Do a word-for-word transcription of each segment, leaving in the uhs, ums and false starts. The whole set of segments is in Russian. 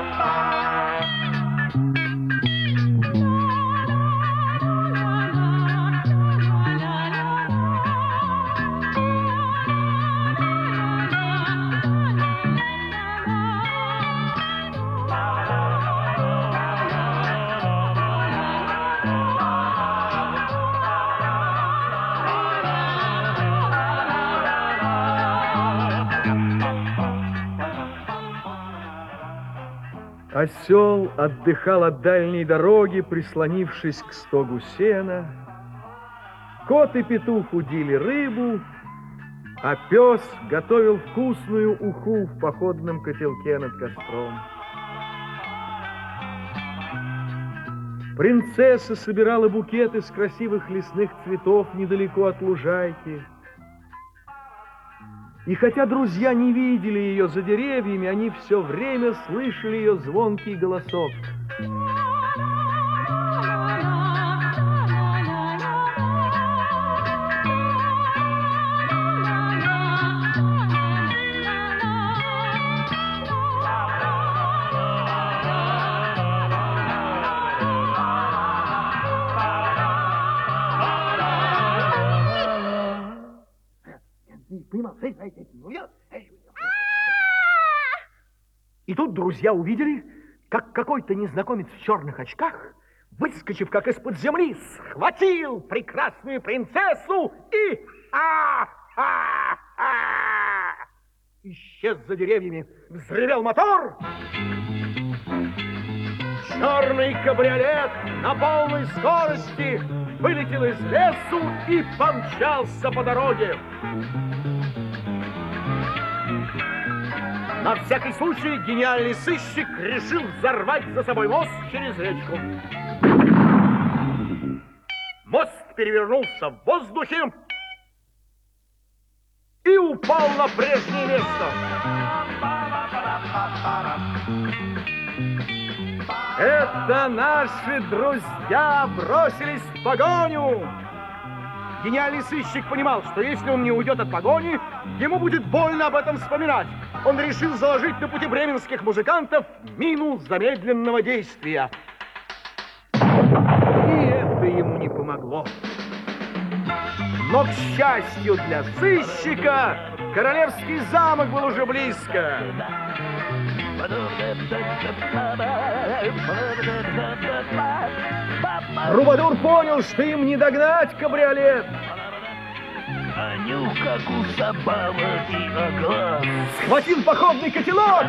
Осел отдыхал от дальней дороги, прислонившись к стогу сена. Кот и петух удили рыбу, а пес готовил вкусную уху в походном котелке над костром. Принцесса собирала букет из красивых лесных цветов недалеко от лужайки. И хотя друзья не видели ее за деревьями, они все время слышали ее звонкий голосок. И тут друзья увидели, как какой-то незнакомец в черных очках, выскочив как из-под земли, схватил прекрасную принцессу и а-а-а! Исчез за деревьями, взревел мотор. Черный кабриолет на полной скорости вылетел из лесу и помчался по дороге. На всякий случай гениальный сыщик решил взорвать за собой мост через речку. Мост перевернулся в воздухе и упал на прежнее место. Это наши друзья бросились в погоню. Гениальный сыщик понимал, что если он не уйдет от погони, ему будет больно об этом вспоминать. Он решил заложить на пути бременских музыкантов мину замедленного действия. И это ему не помогло. Но, к счастью для сыщика, королевский замок был уже близко. Трубадур понял, что им не догнать кабриолет. А нюх, как у собак и оглас. Схватил походный котелок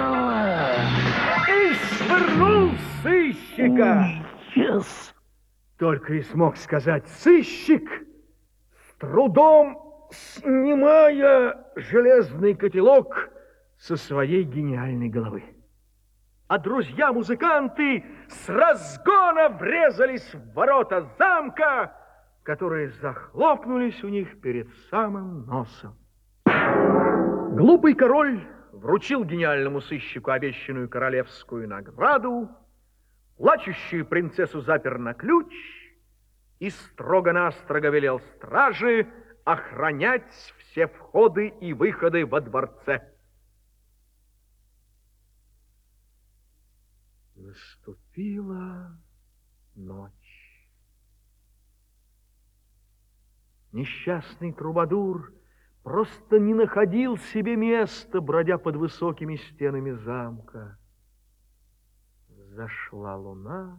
и швырнул сыщика. Yes. Только и смог сказать сыщик, с трудом снимая железный котелок со своей гениальной головы. А друзья-музыканты с разгона врезались в ворота замка, которые захлопнулись у них перед самым носом. Глупый король вручил гениальному сыщику обещанную королевскую награду, плачущую принцессу запер на ключ и строго-настрого велел страже охранять все входы и выходы во дворце. Наступила ночь. Несчастный трубадур просто не находил себе места, бродя под высокими стенами замка. Зашла луна,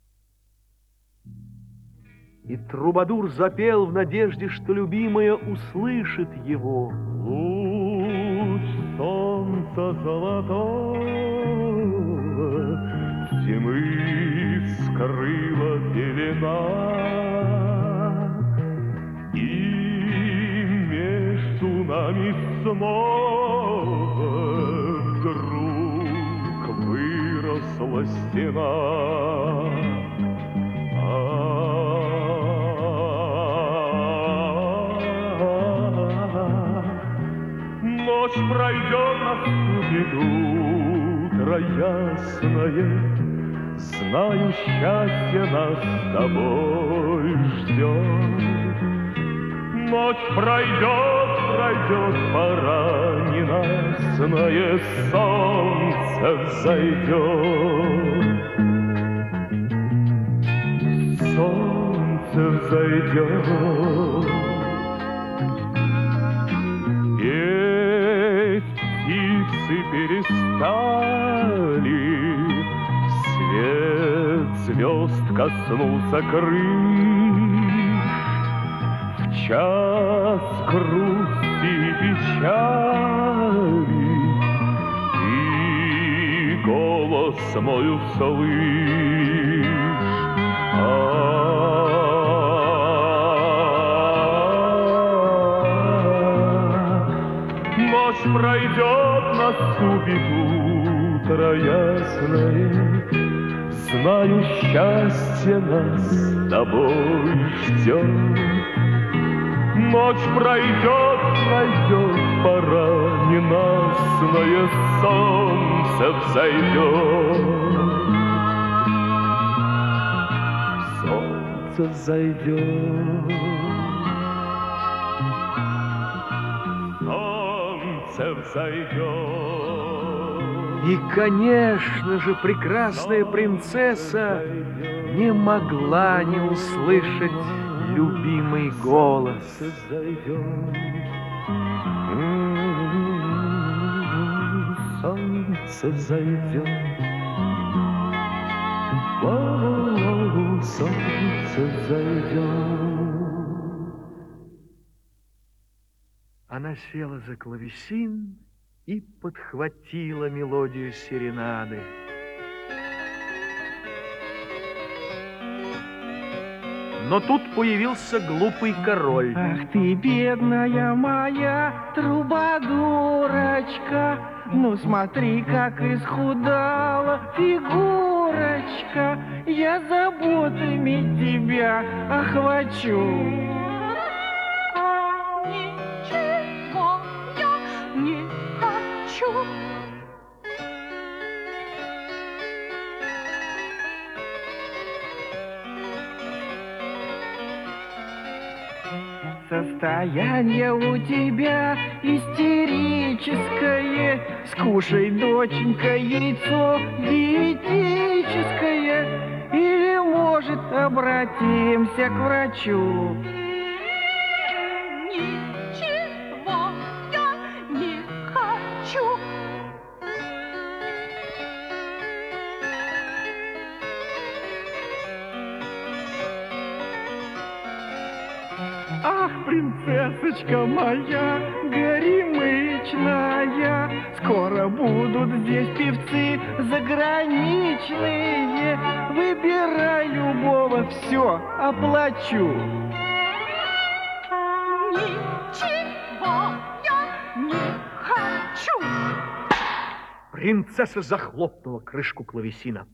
и трубадур запел в надежде, что любимая услышит его. Луч солнца золотого тьмы скрыла пелена, и между нами снова вдруг выросла стена. Ночь пройдет, наступит утро ясное, знаю, счастье нас с тобой ждет. Ночь пройдет, пройдет пора, ненастное солнце взойдет. Солнце взойдет. Петь птицы перестали, свет звезд коснулся крыль. В час грусти и печали ты голос мой услышь. Ночь пройдет, наступит утро ясное. Знаю, счастье нас с тобой ждет. Ночь пройдет, пройдет пора, ненастное солнце взойдет. Солнце взойдет. Солнце взойдет. И, конечно же, прекрасная принцесса не могла не услышать любимый голос. Солнце взойдет. Солнце взойдет. Она села за клавесин и подхватила мелодию серенады. Но тут появился глупый король. Ах ты, бедная моя трубадурочка, ну смотри, как исхудала фигурочка, я заботами тебя охвачу. Ничего я не хочу. Состояние у тебя истерическое. Скушай, доченька, яйцо диетическое. Или, может, обратимся к врачу. Ничего я не хочу. Ах, принцессочка моя горемычная, скоро будут здесь певцы заграничные. Выбирай любого, все оплачу. Ничего я не хочу. Принцесса захлопнула крышку клавесина.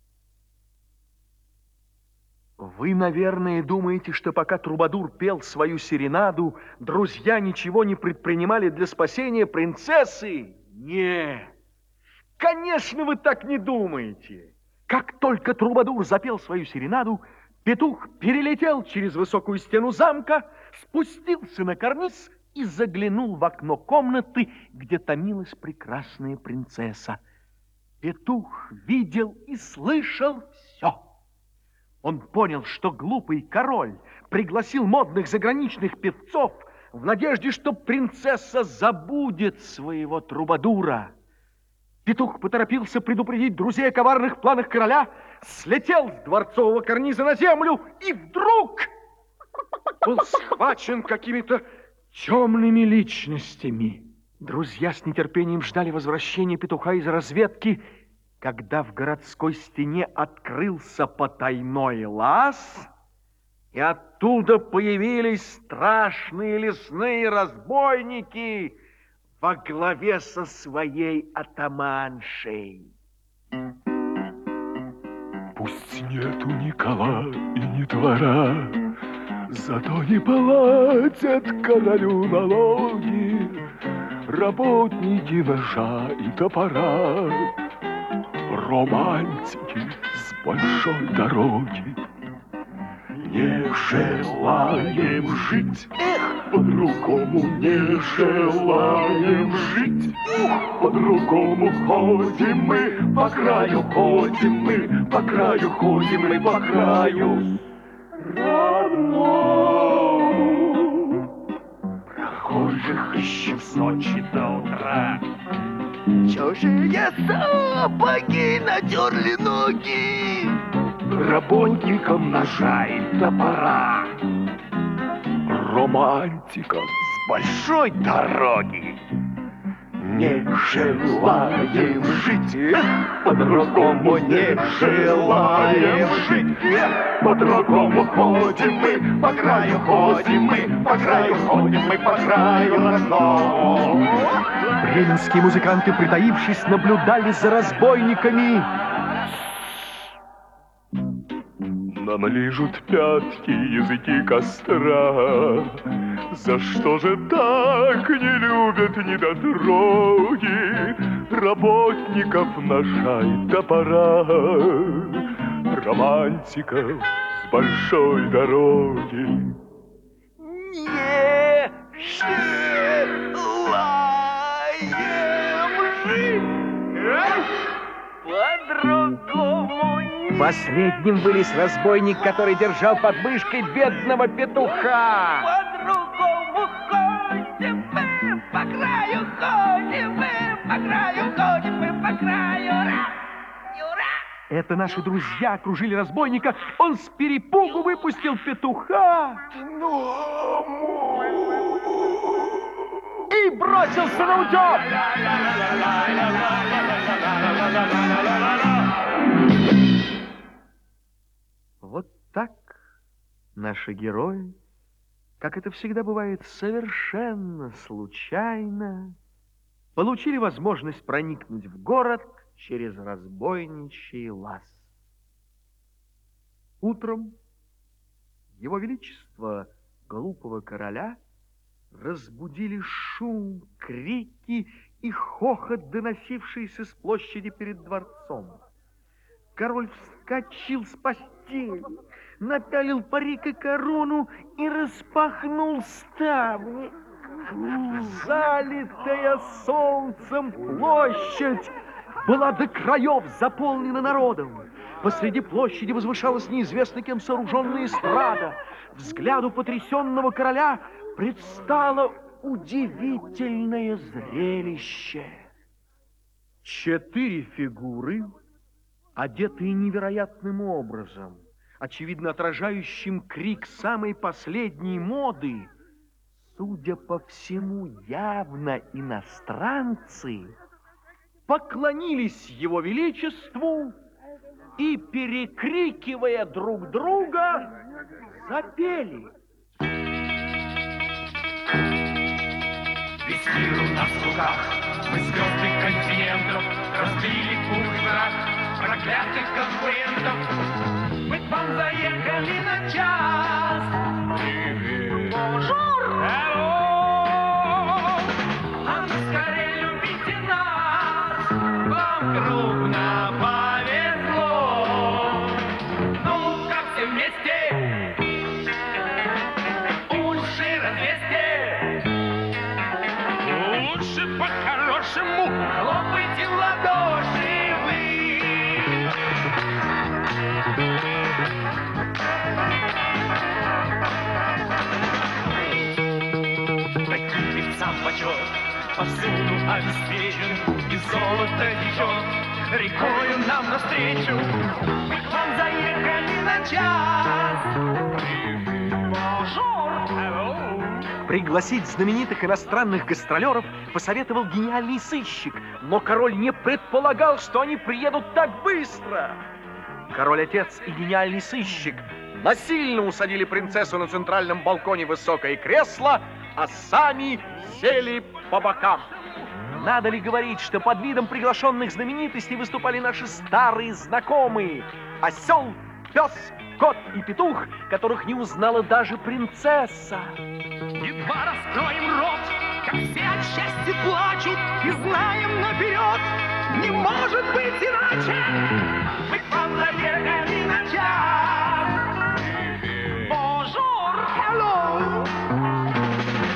Вы, наверное, думаете, что пока Трубадур пел свою серенаду, друзья ничего не предпринимали для спасения принцессы? Нет, конечно, вы так не думаете. Как только Трубадур запел свою серенаду, петух перелетел через высокую стену замка, спустился на карниз и заглянул в окно комнаты, где томилась прекрасная принцесса. Петух видел и слышал все. Он понял, что глупый король пригласил модных заграничных певцов в надежде, что принцесса забудет своего Трубадура. Петух поторопился предупредить друзей о коварных планах короля, слетел с дворцового карниза на землю и вдруг был схвачен какими-то темными личностями. Друзья с нетерпением ждали возвращения петуха из разведки, когда в городской стене открылся потайной лаз, и оттуда появились страшные лесные разбойники во главе со своей атаманшей. Пусть нету ни кола и ни двора, зато не платят королю налоги работники ножа и топора. Романтики с большой дороги не желаем жить. Эх, по-другому не желаем жить. По-другому ходим мы, по краю ходим мы, по краю ходим мы, по краю родному. Прохожих ищем с ночи до утра. Чужие сапоги натерли ноги. Работникам ножа и топора. Романтикам с большой дороги не желаем жить. По-другому не желаем жить. По-другому ходим мы, по краю ходим мы, по краю ходим мы, по краю родному. Бременские музыканты, притаившись, наблюдали за разбойниками. Нам лижут пятки языки костра. За что же так не любят недотроги работников ножа и топора, романтиков с большой дороги? Не желаем жить. По-другому не. Последним вылез разбойник, который держал под мышкой бедного петуха. По-другому ходим мы, по краю ходим мы, по краю ходим мы, по краю. Ура! Ура! Это наши друзья окружили разбойника. Он с перепугу выпустил петуха и бросился на утек. Вот так наши герои, как это всегда бывает, совершенно случайно получили возможность проникнуть в город через разбойничий лаз. Утром его величество глупого короля разбудили шум, крики и хохот, доносившиеся с площади перед дворцом. Король вскочил с постели, напялил парик и корону и распахнул ставни. Залитая солнцем площадь была до краев заполнена народом. Посреди площади возвышалась неизвестно кем сооруженная эстрада. Взгляду потрясенного короля предстало удивительное зрелище. Четыре фигуры, одетые невероятным образом, очевидно отражающим крик самой последней моды, судя по всему, явно иностранцы, поклонились его величеству и, перекрикивая друг друга, запели. Весь мир у нас в руках, мы звезды континентов, разбили пух и прах проклятых конкурентов. Мы к вам заехали на час. Привет. Бонжур. Hello. А ну скорее любите нас, вам крупно повезло. Ну, как все вместе, уши развесьте. Лучше по-хорошему хлопайте в ладоши вы. Таким певцам почет повсюду обеспечен, и золото течет рекою нам навстречу. Мы к вам заехали на час. Bonjour. Hello. Пригласить знаменитых иностранных гастролеров посоветовал гениальный сыщик, но король не предполагал, что они приедут так быстро. Король-отец и гениальный сыщик насильно усадили принцессу на центральном балконе в высокое кресло, а сами сели по бокам. Надо ли говорить, что под видом приглашенных знаменитостей выступали наши старые знакомые: осел, пес, кот и петух, которых не узнала даже принцесса. Едва раскроем рот, как все от счастья плачут, и знаем наперед, не может быть иначе. Мы к вам заехали на час. Bonjour, hello.